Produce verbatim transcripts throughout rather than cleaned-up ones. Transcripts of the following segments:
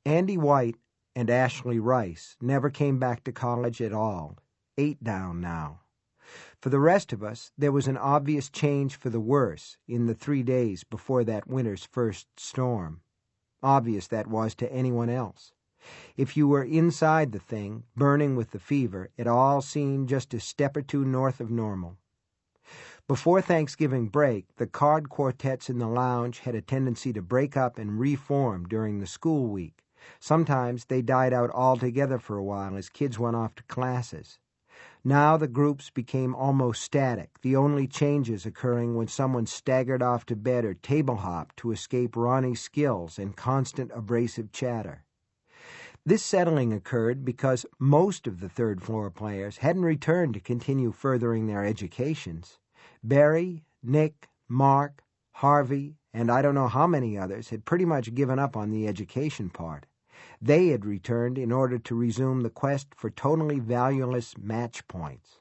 Andy White and Ashley Rice never came back to college at all, eight down now. For the rest of us, there was an obvious change for the worse in the three days before that winter's first storm. Obvious that was to anyone else. If you were inside the thing, burning with the fever, it all seemed just a step or two north of normal. Before Thanksgiving break, the card quartets in the lounge had a tendency to break up and reform during the school week. Sometimes they died out altogether for a while as kids went off to classes. Now the groups became almost static, the only changes occurring when someone staggered off to bed or table-hopped to escape Ronnie's skills and constant abrasive chatter. This settling occurred because most of the third-floor players hadn't returned to continue furthering their educations. Barry, Nick, Mark, Harvey, and I don't know how many others had pretty much given up on the education part. They had returned in order to resume the quest for totally valueless match points.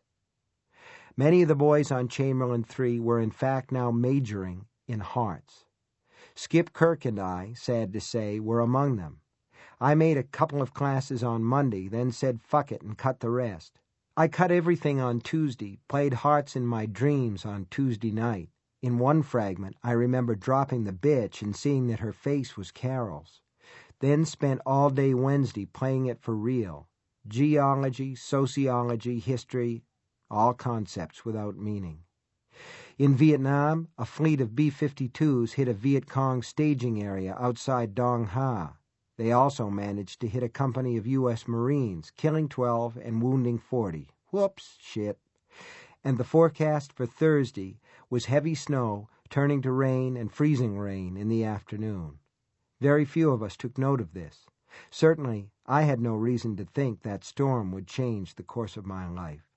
Many of the boys on Chamberlain three were in fact now majoring in hearts. Skip Kirk and I, sad to say, were among them. I made a couple of classes on Monday, then said fuck it and cut the rest. I cut everything on Tuesday, played hearts in my dreams on Tuesday night. In one fragment, I remember dropping the bitch and seeing that her face was Carol's. Then spent all day Wednesday playing it for real. Geology, sociology, history, all concepts without meaning. In Vietnam, a fleet of B fifty-twos hit a Viet Cong staging area outside Dong Ha. They also managed to hit a company of U S Marines, killing twelve and wounding forty. Whoops, shit. And the forecast for Thursday was heavy snow, turning to rain and freezing rain in the afternoon. Very few of us took note of this. Certainly, I had no reason to think that storm would change the course of my life.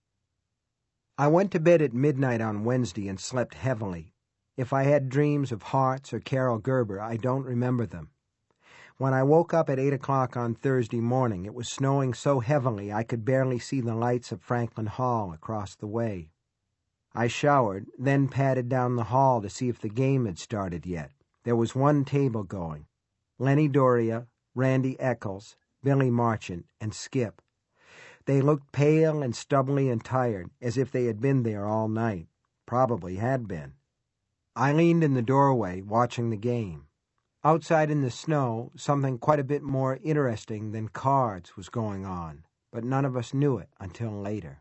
I went to bed at midnight on Wednesday and slept heavily. If I had dreams of Hearts or Carol Gerber, I don't remember them. When I woke up at eight o'clock on Thursday morning, it was snowing so heavily I could barely see the lights of Franklin Hall across the way. I showered, then padded down the hall to see if the game had started yet. There was one table going. Lenny Doria, Randy Eccles, Billy Marchant, and Skip. They looked pale and stubbly and tired, as if they had been there all night. Probably had been. I leaned in the doorway, watching the game. Outside in the snow, something quite a bit more interesting than cards was going on, but none of us knew it until later.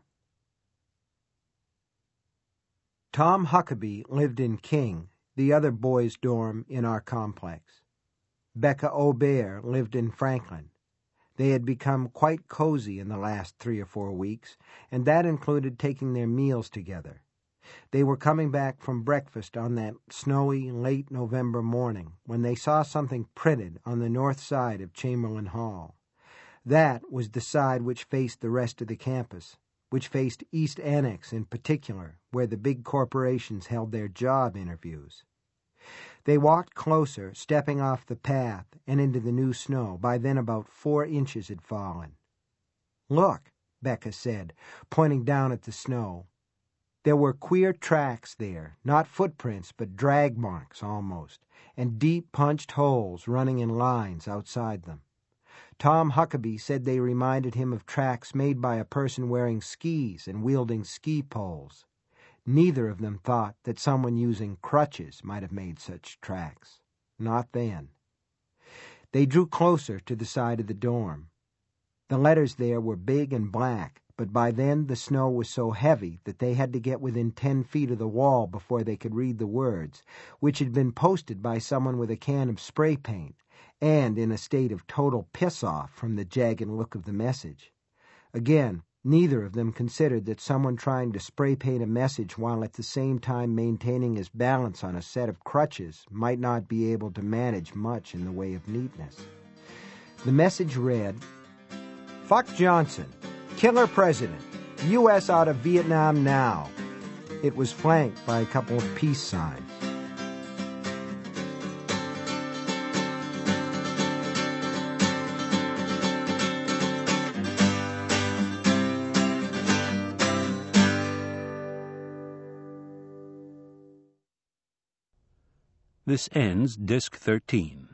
Tom Huckabee lived in King, the other boys' dorm in our complex. Becca Aubert lived in Franklin. They had become quite cozy in the last three or four weeks, and that included taking their meals together. They were coming back from breakfast on that snowy, late November morning when they saw something printed on the north side of Chamberlain Hall. That was the side which faced the rest of the campus, which faced East Annex in particular, where the big corporations held their job interviews. They walked closer, stepping off the path and into the new snow. By then about four inches had fallen. "Look," Becca said, pointing down at the snow. There were queer tracks there, not footprints, but drag marks almost, and deep punched holes running in lines outside them. Tom Huckabee said they reminded him of tracks made by a person wearing skis and wielding ski poles. Neither of them thought that someone using crutches might have made such tracks. Not then. They drew closer to the side of the dorm. The letters there were big and black, but by then the snow was so heavy that they had to get within ten feet of the wall before they could read the words, which had been posted by someone with a can of spray paint, and in a state of total piss-off from the jagged look of the message. Again, neither of them considered that someone trying to spray paint a message while at the same time maintaining his balance on a set of crutches might not be able to manage much in the way of neatness. The message read, "Fuck Johnson. Killer President. U S out of Vietnam now." It was flanked by a couple of peace signs. This ends Disc thirteen.